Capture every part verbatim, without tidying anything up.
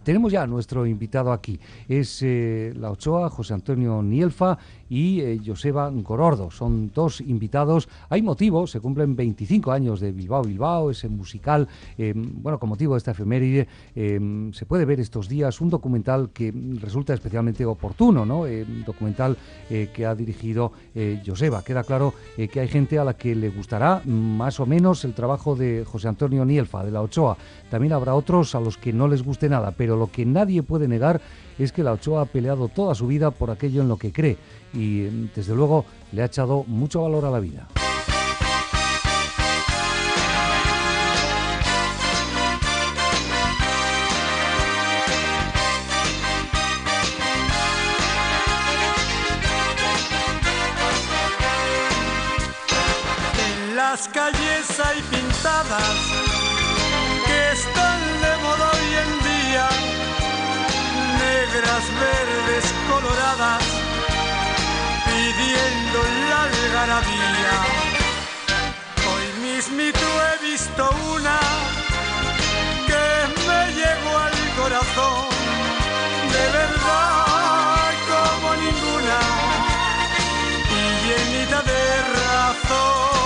Tenemos ya a nuestro invitado aquí. Es eh, La Ochoa, José Antonio Nielfa y eh, Joseba Gorordo. Son dos invitados. Hay motivo, se cumplen veinticinco años de Bilbao Bilbao, ese musical. Eh, bueno, con motivo de esta efeméride, eh, se puede ver estos días un documental que resulta especialmente oportuno, ¿no? Eh, un documental eh, que ha dirigido eh, Joseba. Queda claro eh, que hay gente a la que le gustará más o menos el trabajo de José Antonio Nielfa, de La Ochoa. También habrá otros a los que no les guste nada, pero lo que nadie puede negar es que La Ochoa ha peleado toda su vida por aquello en lo que cree y, desde luego, le ha echado mucho valor a la vida. En las calles hay pintadas que están de moda hoy en día, negras, verdes, coloradas, pidiendo la algarabía. Hoy mismito he visto una que me llegó al corazón, de verdad como ninguna, y llenita de razón.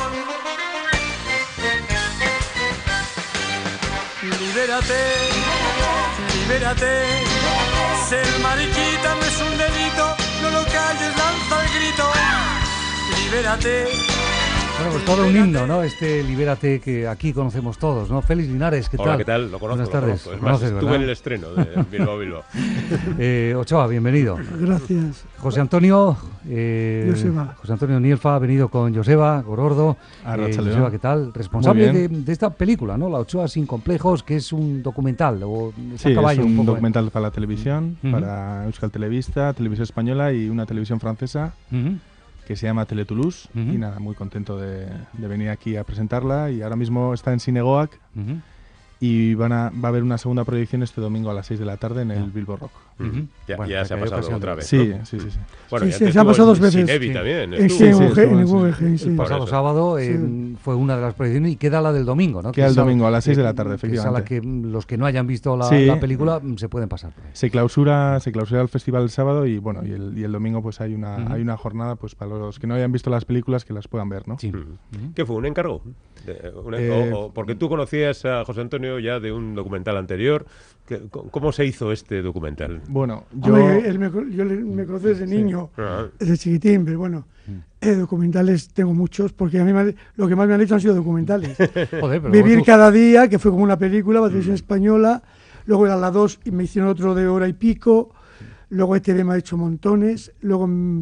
Libérate, libérate, ser mariquita no es un delito, no lo calles, lanza el grito, libérate. Bueno, pues todo un himno, ¿no? Este Libérate que aquí conocemos todos, ¿no? Félix Linares, ¿qué tal? Hola, ¿qué tal? Lo conozco, Buenas tardes. lo conozco. Es Conoces, más, estuve ¿verdad? en el estreno de Bilbao Bilbao. eh, Ochoa, bienvenido. Gracias. José Antonio, eh, Joseba. José Antonio Nielfa ha venido con Joseba Gorordo. Eh, Joseba, ¿qué tal? Responsable de, de esta película, ¿no? La Ochoa sin complejos, que es un documental. O sí, caballo, es un, un poco, documental para la televisión, uh-huh. para Euskal Televista, Televisión Española y una televisión francesa. Uh-huh. Que se llama Tele Toulouse, uh-huh. y nada, muy contento de, de venir aquí a presentarla, y ahora mismo está en Cinegoac, uh-huh. y van a, va a haber una segunda proyección este domingo a las seis de la tarde en el uh-huh. Bilbo Rock. Uh-huh. Ya, bueno, ya se ha pasado otra vez, sí, ¿no? sí, sí, sí. Bueno, sí, ya sí, se ha pasado dos veces. Cinevi también. En Guggenheim, sí. El pasado sábado eh, sí. fue una de las proyecciones y queda la del domingo, ¿no? Queda el domingo a las seis de la tarde, efectivamente. Es a la que los que no hayan visto la, sí. la película se pueden pasar. Se clausura, se clausura el festival el sábado y bueno, y el, y el domingo pues hay una, uh-huh. hay una jornada pues para los que no hayan visto las películas que las puedan ver, ¿no? Sí. Uh-huh. ¿Qué fue? ¿Un encargo? De, un, eh, o, o, porque tú conocías a José Antonio ya de un documental anterior. ¿Cómo se hizo este documental? Bueno, yo... Hombre, él me, yo le, me conocí desde niño, sí. uh-huh. desde chiquitín, pero bueno, eh, documentales tengo muchos, porque a mí me, lo que más me han hecho han sido documentales. Joder, pero Vivir tú... cada día, que fue como una película, la televisión mm. española, luego era la dos y me hicieron otro de hora y pico, luego E T V me ha hecho montones, luego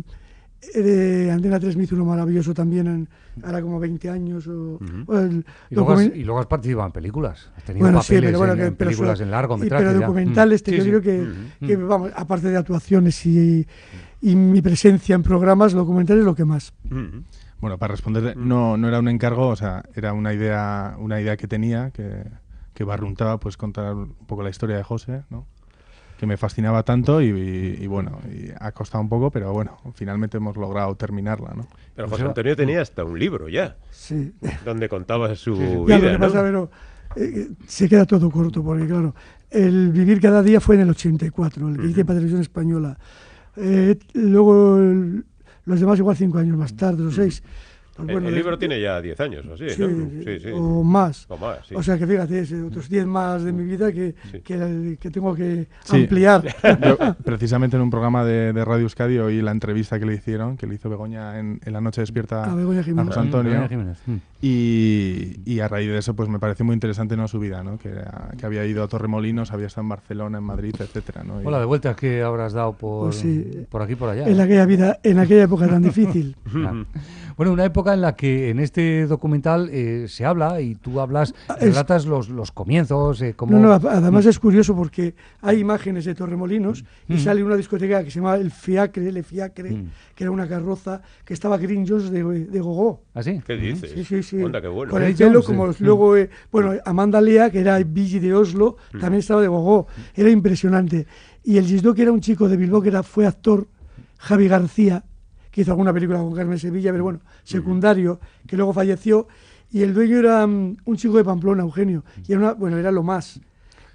eh, Antena tres me hizo uno maravilloso también, en, ahora como veinte años. O, uh-huh. o el, y, luego has, y luego has participado en películas, has tenido bueno, papeles sí, pero bueno, en, que, en pero películas so, en largometraje. Pero documentales, te, sí, yo sí. creo que, uh-huh. que, vamos, aparte de actuaciones y, y mi presencia en programas, documentales es lo que más. Uh-huh. Bueno, para responderle, no, no era un encargo, o sea, era una idea, una idea que tenía, que, que barruntaba pues contar un poco la historia de José, ¿no? Que me fascinaba tanto y, y, y bueno, y ha costado un poco, pero bueno, finalmente hemos logrado terminarla, ¿no? Pero José Antonio tenía hasta un libro ya, sí, donde contaba su sí, sí. vida, ya, lo que ¿no? pasa, pero, eh, se queda todo corto, porque claro, el Vivir cada día fue en el ochenta y cuatro, el que uh-huh. hice para Televisión Española. Eh, luego el, los demás igual cinco años más tarde, o seis. Pues bueno, el, el libro de, tiene ya diez años, así, sí, ¿no? Sí, sí. O más. O más, sí. O sea que fíjate, es otros diez más de mi vida que, sí. que, que tengo que sí. ampliar. Yo, precisamente en un programa de, de Radio Euskadi oí la entrevista que le hicieron, que le hizo Begoña en, en La Noche Despierta a, Begoña a José Antonio. Mm, y, y a raíz de eso pues me pareció muy interesante, ¿no?, su vida, ¿no? Que, era, que había ido a Torremolinos, había estado en Barcelona, en Madrid, etcétera, ¿no? Y... Hola, de vueltas que habrás dado por, pues sí, por aquí y por allá. En ¿eh? aquella vida, en aquella época tan difícil. Ah. Bueno, una época en la que en este documental eh, se habla y tú hablas, relatas es, los, los comienzos. Eh, como... No, no, además mm. es curioso porque hay imágenes de Torremolinos mm. y sale una discoteca que se llama El Fiacre, Le Fiacre, mm. que era una carroza que estaba Green Jones de, de Gogó. ¿Ah, sí? ¿Qué dices? Sí, sí, sí. Onda, qué bueno. Con el pelo, como sí. luego, eh, bueno, Amanda Lea, que era Billy de Oslo, mm. también estaba de Gogó. Era impresionante. Y el Gisdó, que era un chico de Bilbao, que era, fue actor, Javi García, que hizo alguna película con Carmen Sevilla, pero bueno, secundario, que luego falleció, y el dueño era um, un chico de Pamplona, Eugenio, y era una, bueno, era lo más.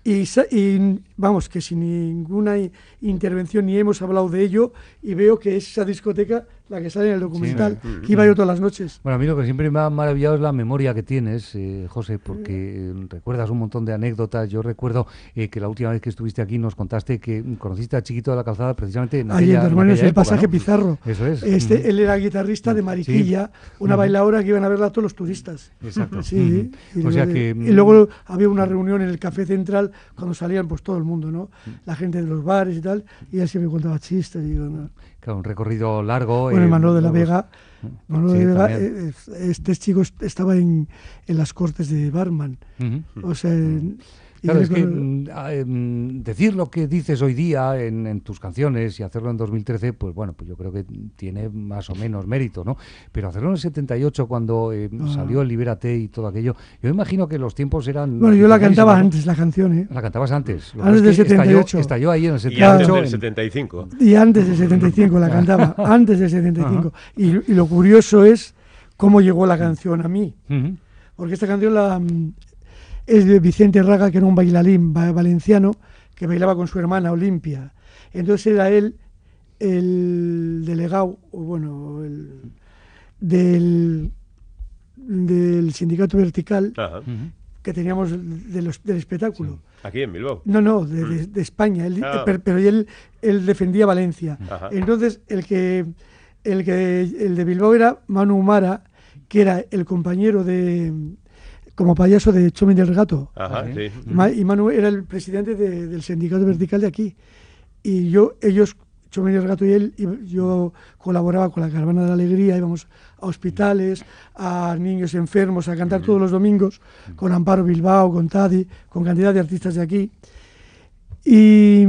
Y, y vamos, que sin ninguna intervención ni hemos hablado de ello, y veo que es esa discoteca la que sale en el documental, sí, que iba yo todas las noches. Bueno, a mí lo que siempre me ha maravillado es la memoria que tienes, eh, José, porque eh, recuerdas un montón de anécdotas. Yo recuerdo eh, que la última vez que estuviste aquí nos contaste que conociste a Chiquito de la Calzada precisamente en Ahí aquella, en Hermanos, en el pasaje, ¿no? Pizarro. Eso es. Este, uh-huh. Él era guitarrista de Mariquilla, sí. Una uh-huh. bailadora que iban a verla todos los turistas. Exacto. Sí. Uh-huh. Y, o sea que, y luego había una reunión en el Café Central cuando salían pues todo el mundo, ¿no? La gente de los bares y tal, y él siempre contaba chistes. Y, ¿no? Claro, un recorrido largo. Bueno, eh, Manuel de la Vega, Manuel sí, de la Vega eh, este chico estaba en, en las cortes de Barman. Uh-huh. O sea... Uh-huh. Claro, es que mm, decir lo que dices hoy día en, en tus canciones y hacerlo en dos mil trece, pues bueno, pues yo creo que tiene más o menos mérito, ¿no? Pero hacerlo en el setenta y ocho, cuando eh, ah. salió el Libérate y todo aquello, yo imagino que los tiempos eran... Bueno, yo la cantaba ¿no? antes, la canción, ¿eh? La cantabas antes. Lo antes del setenta y ocho. Estalló, estalló ahí en el setenta y ocho. Y antes del en... setenta y cinco. Y antes del setenta y cinco la cantaba, antes del setenta y cinco. Y, y lo curioso es cómo llegó la canción a mí. Uh-huh. Porque esta canción la... es de Vicente Raga, que era un bailarín valenciano que bailaba con su hermana Olimpia. Entonces era él el delegado, o bueno, el, del, del sindicato vertical. Ajá. Que teníamos de los, del espectáculo. Sí. ¿Aquí en Bilbao? No, no, de, de, de España. Él, ah. pero, pero él, él defendía Valencia. Ajá. Entonces el que, el que el de Bilbao era Manu Mara, que era el compañero de... como payaso de Chomin del Gato. Ajá, sí. Y Manu era el presidente de, del sindicato vertical de aquí. Y yo, ellos, Chomin del Gato y él, y yo colaboraba con la Caravana de la Alegría, íbamos a hospitales, a niños enfermos, a cantar todos los domingos, con Amparo Bilbao, con Tadi, con cantidad de artistas de aquí. Y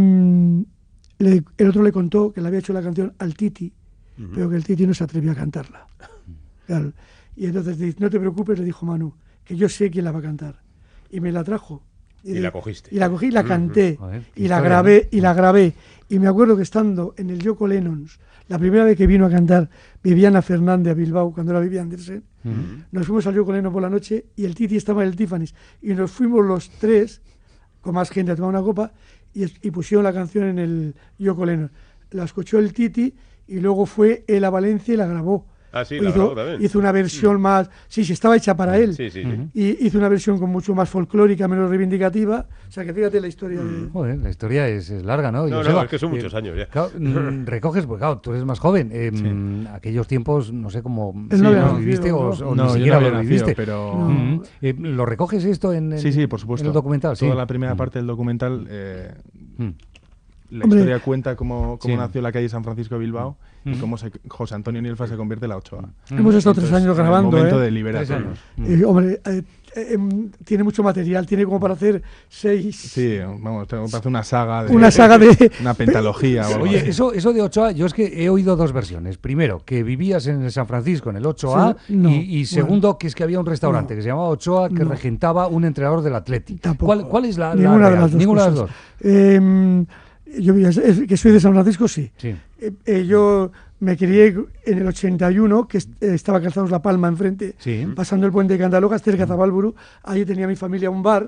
le, el otro le contó que le había hecho la canción al Titi, uh-huh. pero que el Titi no se atrevió a cantarla. Claro. Y entonces, no te preocupes, le dijo Manu, que yo sé quién la va a cantar. Y me la trajo. Y, y de, la cogiste. Y la cogí y la canté. Uh-huh. Ver, y la grabé, y la grabé. Y me acuerdo que estando en el Yoko Lennons, la primera vez que vino a cantar Viviana Fernández a Bilbao, cuando era Vivian Andersen, uh-huh. nos fuimos al Yoko Lennons por la noche y el Titi estaba en el Tiffany's. Y nos fuimos los tres, con más gente, a tomar una copa, y, y pusieron la canción en el Yoko Lennons. La escuchó el Titi y luego fue él a Valencia y la grabó. Ah, sí, la hizo, también. hizo una versión mm. más... Sí, sí, estaba hecha para él. Sí, sí, uh-huh. Y hizo una versión con mucho más folclórica, menos reivindicativa. O sea, que fíjate la historia de... Joder, la historia es, es larga, ¿no? No, no, es que son muchos eh, años ya. Claro, recoges, pues claro, tú eres más joven. Eh, sí. Aquellos tiempos, no sé cómo... Sí, no lo viviste nacido, o, no. o no, ni siquiera no lo viviste. Nacido, pero... No. Uh-huh. Eh, ¿Lo recoges esto en, en, sí, sí, por supuesto. en el documental? Toda sí. la primera uh-huh. parte del documental... Eh, uh-huh. La Hombre, historia cuenta cómo, cómo sí. nació la calle San Francisco de Bilbao uh-huh. y cómo se, José Antonio Nielfa se convierte en la Ochoa. Uh-huh. Hemos estado tres años grabando. En el momento ¿eh? de Libérate. Eh, hombre, eh, eh, tiene mucho material, tiene como para hacer seis... Sí, vamos, tengo para hacer una saga de... Una saga de... Una pentalogía. o Oye, así. eso, eso de Ochoa, yo es que he oído dos versiones. Primero, que vivías en el San Francisco, en el ocho A, sí, no, y, y segundo, bueno, que es que había un restaurante no, que se llamaba Ochoa, que no, regentaba un entrenador del Atleti. Tampoco. ¿Cuál, ¿Cuál es la, Ninguna la de las dos Ninguna cosas. de las dos. Eh, yo que soy de San Francisco, sí. sí. Eh, eh, yo me crié en el ochenta y uno, que est- estaba Calzados La Palma enfrente, sí. pasando el puente de Candalogas, cerca de Zabalburu. Ahí tenía mi familia un bar.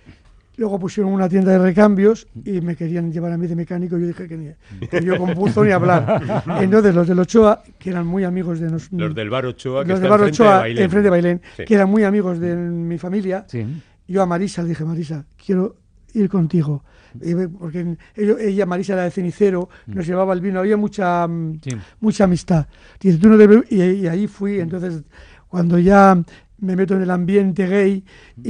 Luego pusieron una tienda de recambios y me querían llevar a mí de mecánico. Yo dije que, ni, que yo con punto ni hablar. Entonces los del Ochoa, que eran muy amigos de nosotros. Los del bar Ochoa, que los está del bar enfrente Ochoa, de Bailén. enfrente de Bailén, sí. que eran muy amigos de mi familia. Sí. Yo a Marisa le dije, Marisa, quiero ir contigo. Porque ella, ella, Marisa, era de Cenicero, mm. nos llevaba el vino, había mucha, sí. mucha amistad. Dice, tú no debes... y, y ahí fui, entonces, cuando ya me meto en el ambiente gay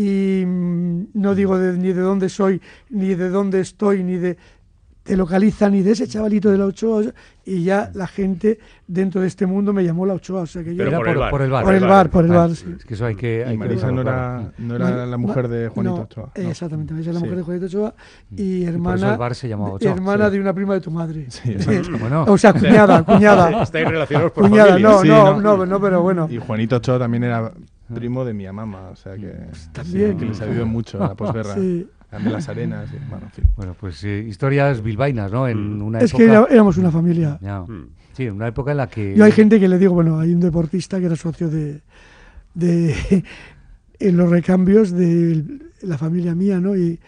y mmm, no digo de, ni de dónde soy, ni de dónde estoy, ni de... te localizan, ni de ese chavalito de la Ochoa, y ya la gente dentro de este mundo me llamó la Ochoa. O sea que yo Pero era por, por, el por el bar. Por el bar, por el bar, ah, sí. Es que eso hay que... Hay y Marisa que no era, no era Ma- la mujer de Juanito no, Ochoa. No. Exactamente, Marisa es la mujer sí. de Juanito Ochoa y hermana, y por eso el bar se llamaba Ochoa. hermana sí. de una prima de tu madre. Sí, bueno. O sea, cuñada, cuñada. Estáis relacionados por cuñada, familia. no, sí, no, no. no, no, pero bueno. Y Juanito Ochoa también era primo de mi mamá, o sea que... También. Sí, que les ayudó mucho en la posguerra. Sí. De las arenas, y, bueno, en fin. Bueno, pues eh, historias bilbaínas, ¿no? En Mm. una Es época... que era- éramos una familia. Ya. Mm. Sí, en una época en la que... Yo hay gente que le digo, bueno, hay un deportista que era socio de, de en los recambios de la familia mía, ¿no? Y,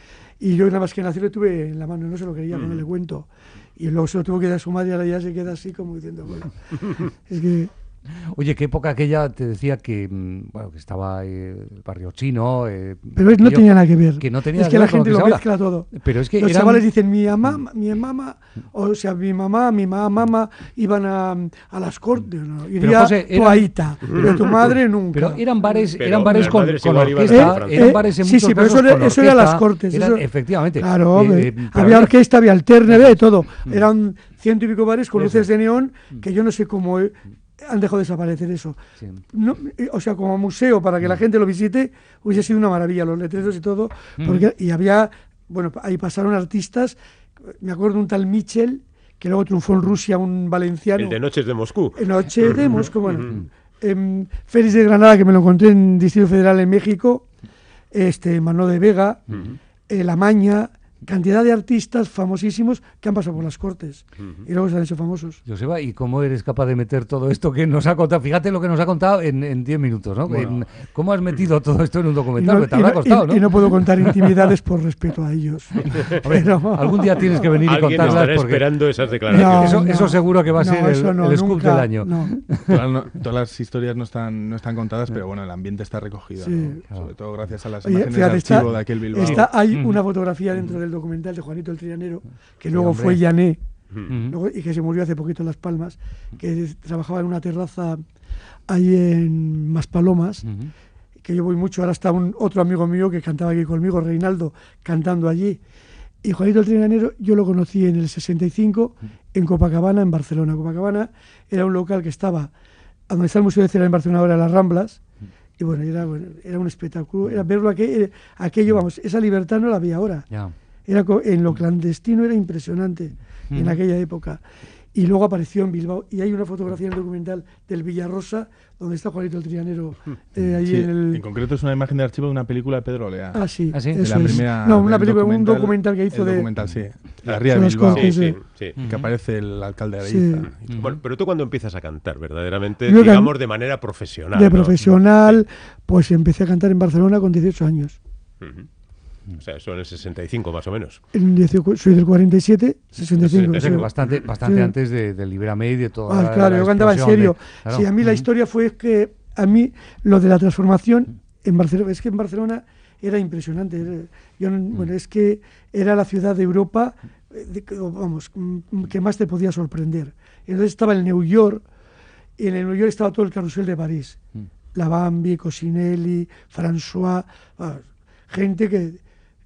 Y yo nada más que nací le tuve en la mano, no se lo quería, mm. cuando le cuento. Y luego se lo tuvo que dar a su madre y ahora ya se queda así como diciendo, bueno, es que... Oye, qué época aquella, te decía que, bueno, que estaba eh, el barrio chino... Eh, pero no aquello, tenía nada que ver. Que no tenía es que la gente lo mezcla todo. Pero es que los eran... chavales dicen, mi mamá, mi mamá, o sea, mi mamá, mi mamá, mamá, iban a, a las cortes, ¿no? Iría tu aita, pero tu madre nunca. Pero eran bares, pero eran bares con, con orquesta, eh, eran bares en sí, muchos sí, pero eso, casos era, eso era las cortes. Eran, eso, efectivamente. Claro, eh, eh, había orquesta, había alterne, había de todo. Eran ciento y pico bares con luces de neón, que yo no sé cómo... Eh, han dejado de desaparecer eso. Sí. No, o sea, como museo, para que la gente lo visite, hubiese sido una maravilla, los letreros y todo. Porque, y había, bueno, ahí pasaron artistas, me acuerdo un tal Michel, que luego triunfó en Rusia, un valenciano. El de Noches de Moscú. Noches de Moscú, bueno. eh, Félix de Granada, que me lo encontré en Distrito Federal en México, este, Manolo de Vega, uh-huh. eh, La Maña... cantidad de artistas famosísimos que han pasado por las cortes uh-huh. y luego se han hecho famosos. Joseba, ¿y cómo eres capaz de meter todo esto que nos ha contado? Fíjate lo que nos ha contado en diez minutos, ¿no? Bueno. En, ¿Cómo has metido todo esto en un documental? No, te habrá no, costado, y, ¿no? Y no puedo contar intimidades por respeto a ellos. Pero, algún día tienes que venir y contarlas. Alguien estará porque... esperando esas declaraciones. No, eso, no, eso seguro que va a no, ser el, no, el scoop nunca, del año. No. Todas, no, todas las historias no están, no están contadas, pero bueno, el ambiente está recogido. Sí. ¿no? Claro. Sobre todo gracias a las Oye, imágenes fíjate, de archivo está, de aquel Bilbao. Está, hay uh-huh. una fotografía dentro del documental de Juanito el Trianero, que sí, luego hombre. fue Llané, uh-huh. luego, y que se murió hace poquito en Las Palmas, que trabajaba en una terraza ahí en Maspalomas, uh-huh. que yo voy mucho. Ahora está un, otro amigo mío que cantaba aquí conmigo, Reinaldo, cantando allí. Y Juanito el Trianero yo lo conocí en el sesenta y cinco en Copacabana, en Barcelona. Copacabana era un local que estaba, a donde está el Museo de Cera en Barcelona ahora, Las Ramblas, y bueno, era, bueno, era un espectáculo, era verlo aquello, aquello, vamos, esa libertad no la había ahora. Yeah. Era en lo clandestino, era impresionante mm. en aquella época. Y luego apareció en Bilbao, y hay una fotografía en el documental del Villarrosa, donde está Juanito el Trianero. Eh, ahí sí, en, el... en concreto es una imagen de archivo de una película de Pedro Olea. Ah, sí, ¿Ah, sí? Eso de la es. primera, no, una película, documental, un documental que hizo el de... documental, sí. La Ría de Bilbao, cortes, sí, sí, sí. que aparece el alcalde de Ariza. Sí. Bueno, pero tú cuando empiezas a cantar, verdaderamente, Yo digamos, de manera profesional. De ¿no? profesional, pues empecé a cantar en Barcelona con dieciocho años. Uh-huh. O sea, eso en el sesenta y cinco más o menos. En dieciocho, soy del cuarenta y siete, sesenta y cinco. O sea, que bastante, bastante sí. antes de, de Libérame y de todo. Ah, la, claro, la yo cantaba en serio. De, claro. Sí, a mí uh-huh. la historia fue que a mí lo de la transformación en Barcelona, es que en Barcelona era impresionante. Era, yo, uh-huh. bueno, es que era la ciudad de Europa, de, vamos, que más te podía sorprender. Entonces estaba el New York, y en el New York estaba todo el carrusel de París. Uh-huh. La Bambi, Cosinelli, François, ah, gente que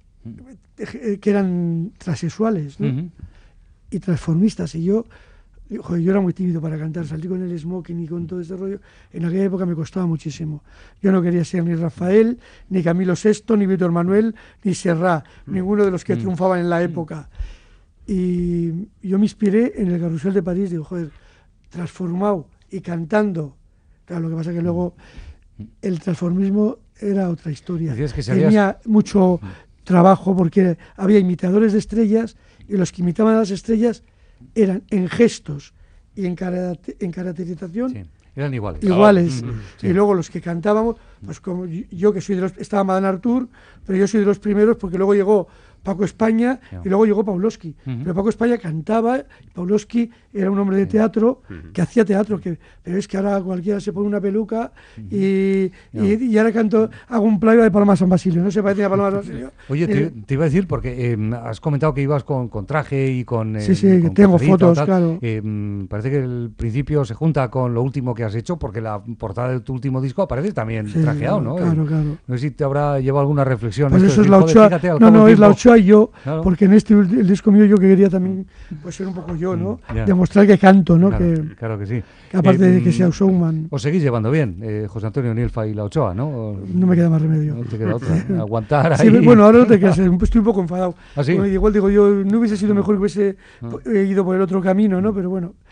que eran transexuales, ¿no? Uh-huh. y transformistas, y yo joder, yo era muy tímido para cantar, salí con el smoking y con todo este rollo. En aquella época me costaba muchísimo. Yo no quería ser ni Rafael, ni Camilo sexto, ni Víctor Manuel, ni Serrat, uh-huh. ninguno de los que uh-huh. triunfaban en la época. Y yo me inspiré en el Carrusel de París, digo, joder, transformado y cantando. Claro, lo que pasa es que luego el transformismo era otra historia. Que sabías... Tenía mucho trabajo porque había imitadores de estrellas y los que imitaban a las estrellas eran en gestos y en, caracter- en caracterización sí, eran iguales. Iguales. Oh, mm, sí. Y luego los que cantábamos, pues como yo, yo que soy de los... Estaba Madame Artur, pero yo soy de los primeros porque luego llegó Paco España yeah. y luego llegó Pavlovsky. Uh-huh. Pero Paco España cantaba, Pavlovsky era un hombre de teatro uh-huh. que hacía teatro, que, pero es que ahora cualquiera se pone una peluca uh-huh. y, no. y, y ahora canto, hago un play de Paloma San Basilio, no se parece a Paloma San Basilio. Oye, te, eh, te iba a decir, porque eh, has comentado que ibas con, con traje y con... Eh, sí, sí, con tengo fotos, claro. Eh, parece que el principio se junta con lo último que has hecho, porque la portada de tu último disco aparece también sí, trajeado, ¿no? Claro, eh, claro. No sé si te habrá llevado alguna reflexión. Pues eso es la Ochoa. Fíjate, no, no, es la Ochoa y yo... Claro. Porque en este el disco mío yo que quería también pues ser un poco yo, ¿no? Yeah. Demostrar que canto, ¿no? Claro que, claro que sí. Que aparte eh, de que sea showman. Os seguís llevando bien, eh, José Antonio Nielfa y La Ochoa, ¿no? No me queda más remedio. No te queda otra. Aguantar ahí. Sí, bueno, ahora no te quedas, estoy un poco enfadado. ¿Ah, sí? Bueno, igual digo yo, no hubiese sido mejor que hubiese no. ido por el otro camino, ¿no? Pero bueno,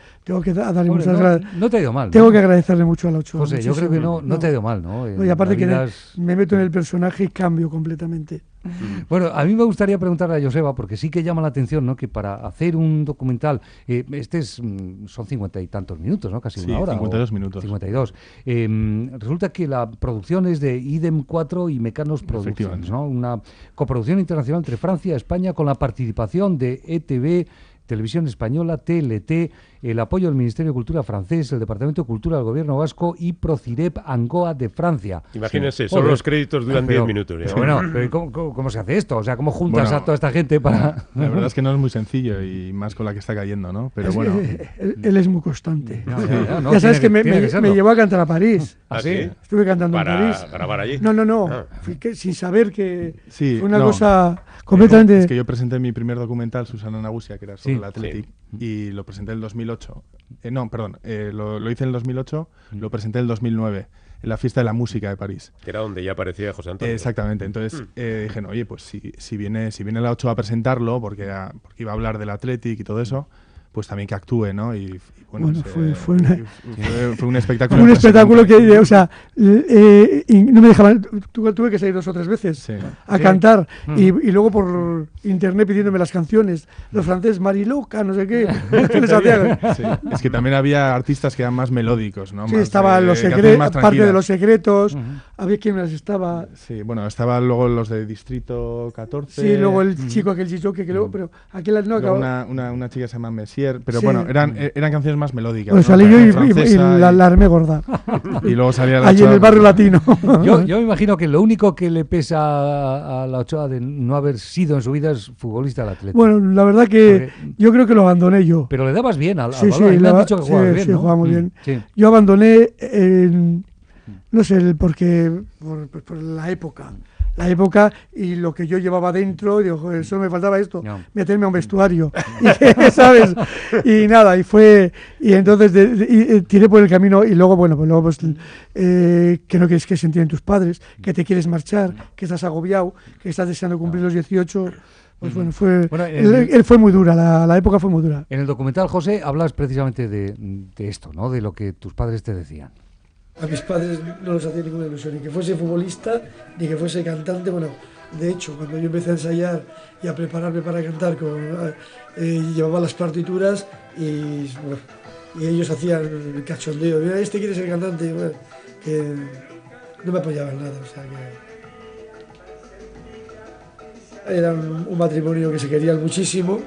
tengo que da, darle Hombre, muchas no, gracias. No te ha ido mal. Tengo ¿no? que agradecerle mucho a la Ochoa. José, yo creo que no, no, no te ha ido mal, ¿no? Y aparte que es... me meto en el personaje y cambio completamente. Bueno, a mí me gustaría preguntarle a Joseba, porque sí que llama la atención, ¿no? Que para hacer un documental, eh, este es, son cincuenta y tantos minutos, ¿no? Casi sí, una hora. cincuenta y dos minutos. cincuenta y dos. Eh, resulta que la producción es de IDEM cuatro y Mecanos Productions, ¿no? Una coproducción internacional entre Francia y España con la participación de E T V, Televisión Española, T L T, el apoyo del Ministerio de Cultura francés, el Departamento de Cultura del Gobierno vasco y Procirep Angoa de Francia. Imagínense, sí. Solo los créditos duran diez minutos. Pero bueno, pero ¿cómo, cómo, ¿cómo se hace esto? O sea, ¿cómo juntas bueno, a toda esta gente para...? La verdad es que no es muy sencillo y más con la que está cayendo, ¿no? Pero es bueno... Él, él es muy constante. No, ya, ya, no, ya sabes que, que me, me, que me llevó a cantar a París. ¿Ah, sí? Estuve cantando ¿Para en París. grabar allí? No, no, no. Ah. Fui que, sin saber que sí, fue una no. cosa completamente... Es que yo presenté mi primer documental, Susana Nagusia, que era sobre sí, el Athletic, sí. y lo presenté en el dos mil ocho. Eh, no, perdón, eh, lo, lo hice en el dos mil ocho, mm. lo presenté en el dos mil nueve, en la Fiesta de la Música de París. Que era donde ya aparecía José Antonio. Eh, exactamente, entonces mm. eh, dije, no, oye, pues si, si, viene, si viene la Ochoa a presentarlo, porque, a, porque iba a hablar del Athletic y todo eso, pues también que actúe, ¿no? Y, y bueno, bueno se, fue, fue, una... fue, fue un espectáculo. Fue un espectáculo que, o sea, eh, y no me dejaban, tu, tuve que salir dos o tres veces sí. a sí. cantar mm. y, y luego por internet pidiéndome las canciones, los franceses, Mariloca, no sé qué, ¿qué les hacían? Sí. Es que también había artistas que eran más melódicos, ¿no? Sí, más estaba de, los secretos, parte de los secretos, uh-huh. había quien más estaba. Sí, bueno, estaba luego los de Distrito catorce. Sí, luego el uh-huh. chico, aquel chichoque, que luego, pero aquel no acabó. Una, una, una chica que se llama Messier, pero sí. bueno, eran, eran canciones más melódicas. Pues ¿no? salí yo y, y, y la, y... la armé gorda. Y luego salía la allí Ochoa, en el barrio latino. yo, yo me imagino que lo único que le pesa a, a la Ochoa de no haber sido en su vida es futbolista del Atlético. Bueno, la verdad que Porque... yo creo que lo abandoné yo. Pero le dabas bien al, al sí, balón. Sí, me han dicho que sí, jugabas bien, sí, ¿no? jugaba muy mm, bien. Sí. Yo abandoné, eh, no sé, porque por, por la época. La época y lo que yo llevaba dentro, digo, joder, solo me faltaba esto, no. meterme a un vestuario, y, ¿sabes? Y nada, y fue, y entonces de, de, y, tiré por el camino y luego, bueno, pues luego pues, eh, que no quieres que se entiendan tus padres, que te quieres marchar, que estás agobiado, que estás deseando cumplir los dieciocho, pues bueno, fue, bueno él, él fue muy dura, la, la época fue muy dura. En el documental, José, hablas precisamente de, de esto, ¿no? De lo que tus padres te decían. A mis padres no les hacía ninguna ilusión, ni que fuese futbolista, ni que fuese cantante. Bueno, de hecho, cuando yo empecé a ensayar y a prepararme para cantar, con, eh, llevaba las partituras y, bueno, y ellos hacían el cachondeo. Mira, este quiere ser cantante, bueno, que no me apoyaban nada. O sea, que era un, un matrimonio que se querían muchísimo.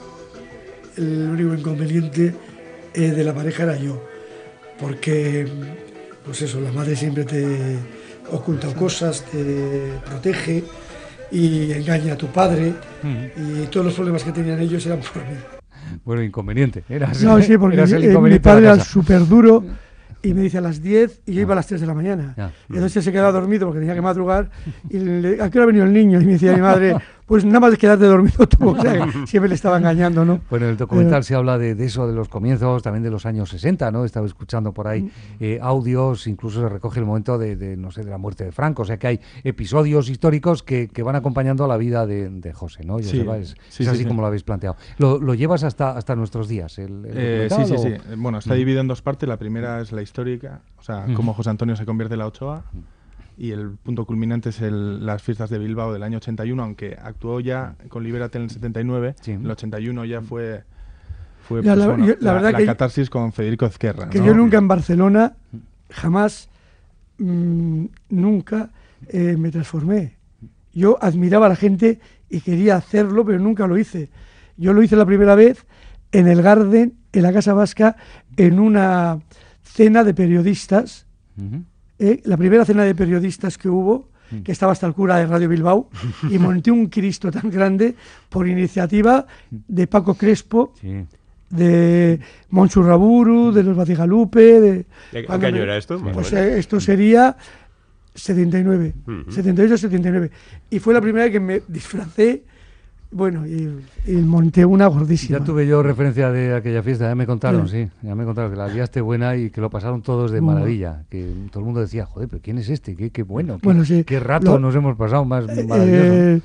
El único inconveniente eh, de la pareja era yo, porque... pues eso, la madre siempre te oculta cosas, te protege y engaña a tu padre uh-huh. y todos los problemas que tenían ellos eran por mí. Bueno, inconveniente. Eras, no, sí, porque eras el eh, inconveniente mi padre era súper duro y me dice a las diez y yo iba a las tres de la mañana. Ya. Y entonces él se quedaba dormido porque tenía que madrugar y le, ¿a qué hora ha venido el niño? Y me decía mi madre, pues nada más quedarte dormido tú, o sea, siempre le estaba engañando, ¿no? Bueno, en el documental Pero... se habla de, de eso, de los comienzos, también de los años sesenta, ¿no? Estaba escuchando por ahí eh, audios, incluso se recoge el momento de, de, no sé, de la muerte de Franco, o sea que hay episodios históricos que, que van acompañando a la vida de, de José, ¿no? Sí, Joseba, es, sí, es así sí, como sí. lo habéis planteado. ¿Lo, lo llevas hasta, hasta nuestros días? El, el eh, sí, sí, o... sí. Bueno, está dividido en dos partes. La primera es la histórica, o sea, uh-huh. cómo José Antonio se convierte en la Ochoa. Y el punto culminante es el, las fiestas de Bilbao del año ochenta y uno, aunque actuó ya con Libérate en el setenta y nueve, sí. En el ochenta y uno ya fue, fue ya, pues, la, bueno, yo, la, la, verdad la que catarsis yo, con Federico Ezquerra. Que ¿no? yo nunca en Barcelona, jamás, mmm, nunca eh, me transformé. Yo admiraba a la gente y quería hacerlo, pero nunca lo hice. Yo lo hice la primera vez en el Garden, en la Casa Vasca, en una cena de periodistas. Uh-huh. Eh, la primera cena de periodistas que hubo, que estaba hasta el cura de Radio Bilbao, y monté un Cristo tan grande por iniciativa de Paco Crespo, sí. de Monchu Raburu, de los Batigalupe. De, ¿Qué año me, era esto? Pues eh, esto sería setenta y nueve, uh-huh. setenta y ocho setenta y nueve. Y fue la primera vez que me disfracé. Bueno, y, y monté una gordísima. Ya tuve yo referencia de aquella fiesta, ya me contaron, sí, sí ya me contaron que la liaste buena y que lo pasaron todos de maravilla, que todo el mundo decía, joder, pero ¿quién es este? Qué, qué bueno, qué, bueno, sí. qué rato lo, nos hemos pasado más eh, maravilloso. Eh,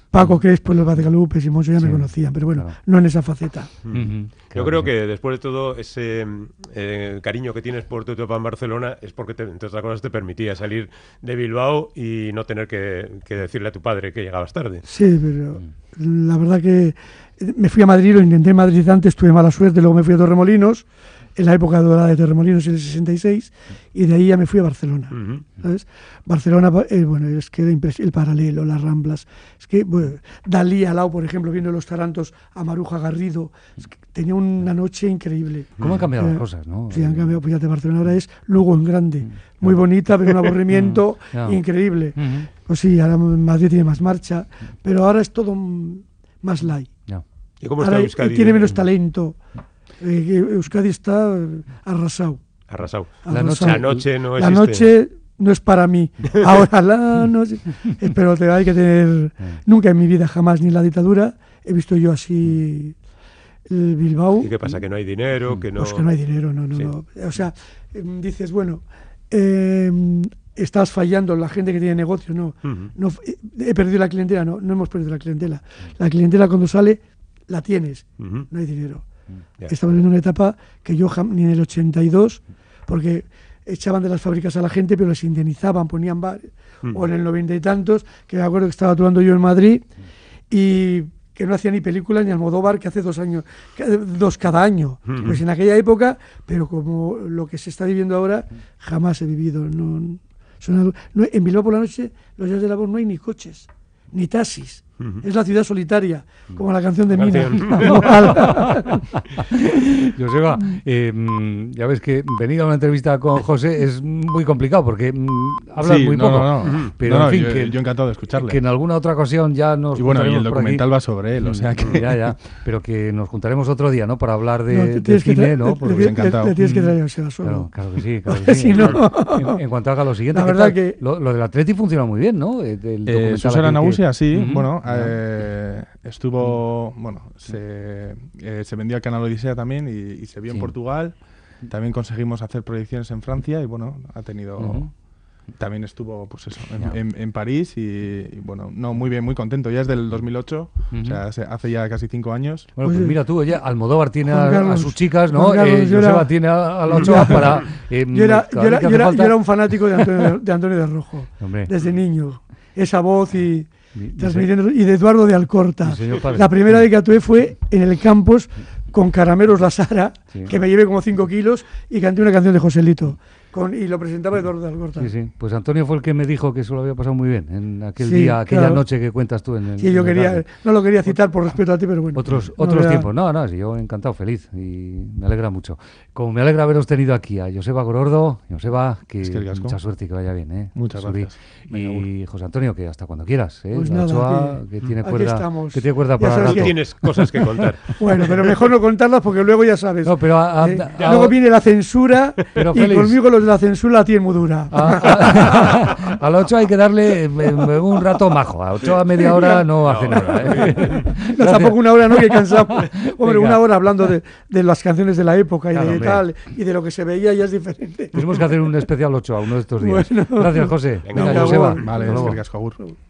Paco Crespo, los Valgalupes y Moncho ya sí. me conocían, pero bueno, claro. no en esa faceta. Mm-hmm. Yo creo que después de todo ese eh, cariño que tienes por tu etapa en Barcelona es porque, te, entre otras cosas, te permitía salir de Bilbao y no tener que, que decirle a tu padre que llegabas tarde. Sí, pero mm. la verdad que me fui a Madrid, lo intenté en Madrid antes, tuve mala suerte, luego me fui a Torremolinos, en la época dorada de Torremolinos en el sesenta y seis, y de ahí ya me fui a Barcelona. Uh-huh. ¿Sabes? Barcelona, eh, bueno, es que el Paralelo, las Ramblas, es que bueno, Dalí al lado, por ejemplo, viendo los tarantos a Maruja Garrido, es que tenía una noche increíble. ¿Cómo han cambiado eh, las cosas, no? Sí, han cambiado, pues ya de Barcelona ahora es Lugo en grande, muy bonita, pero un aburrimiento no. increíble. Uh-huh. Pues sí, ahora Madrid tiene más marcha, pero ahora es todo más light. No. ¿Y cómo está ahora Euskadi? Tiene menos talento. Eh, Euskadi está arrasado. Arrasado. La noche, la noche no existe. La noche no es para mí. Ahora la noche. Eh, pero te, hay que tener. Nunca en mi vida, jamás, ni en la dictadura, he visto yo así el Bilbao. ¿Y qué pasa? ¿Que no hay dinero? Que no... Pues que no hay dinero, no, no. Sí. no. O sea, eh, dices, bueno, eh, estás fallando la gente que tiene negocio. No, uh-huh. no he perdido la clientela. No, no hemos perdido la clientela. La clientela cuando sale, la tienes. Uh-huh. No hay dinero. Yeah. Estamos en una etapa que yo ni en el ochenta y dos, porque echaban de las fábricas a la gente, pero les indemnizaban, ponían bares, mm. o en el noventa y tantos, que me acuerdo que estaba actuando yo en Madrid, y que no hacía ni películas ni Almodóvar, que hace dos años, dos cada año. Mm-hmm. Pues en aquella época, pero como lo que se está viviendo ahora, jamás he vivido. No, son, no, en Bilbao por la noche, los días de labor, no hay ni coches, ni taxis. Uh-huh. Es la ciudad solitaria, como la canción de la Mina. Joseba, eh, ya ves que venir a una entrevista con José es muy complicado porque mm, hablas sí, muy no, poco. No, no. Pero no, en fin, yo, que, yo encantado de escucharle. Que en alguna otra ocasión ya nos y bueno, y el documental va va sobre él, o sea que ya, ya. Pero que nos juntaremos otro día, ¿no? Para hablar de, no, de cine, ¿no? Porque te, encantado. Te, te tienes que traer a Joseba Claro, solo. claro que sí, claro que sí. Si no... en, en cuanto haga lo siguiente, la verdad que lo, lo del Atleti funciona muy bien, ¿no? El, el eh, Susana Nagusia, sí, uh-huh. bueno, uh-huh. eh, estuvo, bueno, se, eh, se vendió a Canal Odisea también y, y se vio sí. en Portugal. También conseguimos hacer proyecciones en Francia y bueno, ha tenido... Uh-huh. También estuvo, pues eso, en, en, en París y, y bueno, no, muy bien, muy contento. Ya es del dos mil ocho, uh-huh. o sea, se, hace ya casi cinco años. Bueno, pues mira tú, oye, Almodóvar tiene a, Carlos, a sus chicas, ¿no? Carlos, eh, Joseba era, tiene a, a la Ochoa para... Eh, yo, era, yo, era, yo, era, yo era un fanático de Antonio de, Antonio de Rojo, Hombre. desde niño. Esa voz y... Transmitiendo, y de Eduardo de Alcorta. La primera vez que actué fue en el Campos con Caramelos La Sara, sí. que me llevé como cinco kilos y canté una canción de Joselito. Con, y lo presentaba Eduardo de Alcorta. Sí, sí. Pues Antonio fue el que me dijo que eso lo había pasado muy bien en aquel sí, día, aquella claro. noche que cuentas tú en el. Sí, yo quería, no lo quería citar por respeto a ti, pero bueno. Otros, no otros tiempos. No, no, sí, yo encantado, feliz y me alegra mucho. Como me alegra haberos tenido aquí a Joseba Gorordo, Joseba, que, es que mucha suerte y que vaya bien, ¿eh? Muchas Subí. gracias. Y José Antonio, que hasta cuando quieras, ¿eh? Pues la nada, Ochoa, que, que tiene cuerda, que tiene cuerda para rato. Tienes cosas que contar. Bueno, pero mejor no contarlas porque luego ya sabes. No, pero a, a, eh, a, luego viene la censura pero y Félix, conmigo los de la censura la tienen muy dura. A, a, a la Ochoa hay que darle un rato majo. A Ochoa media hora no, no hace nada. ¿eh? No, tampoco una hora, no, que cansamos. Hombre, Venga. una hora hablando de, de las canciones de la época y claro, de hombre. tal, y de lo que se veía ya es diferente. Tenemos que hacer un especial Ochoa uno de estos días. Bueno. Gracias, José. Venga, Venga, Joseba. Vale, gracias, Agur.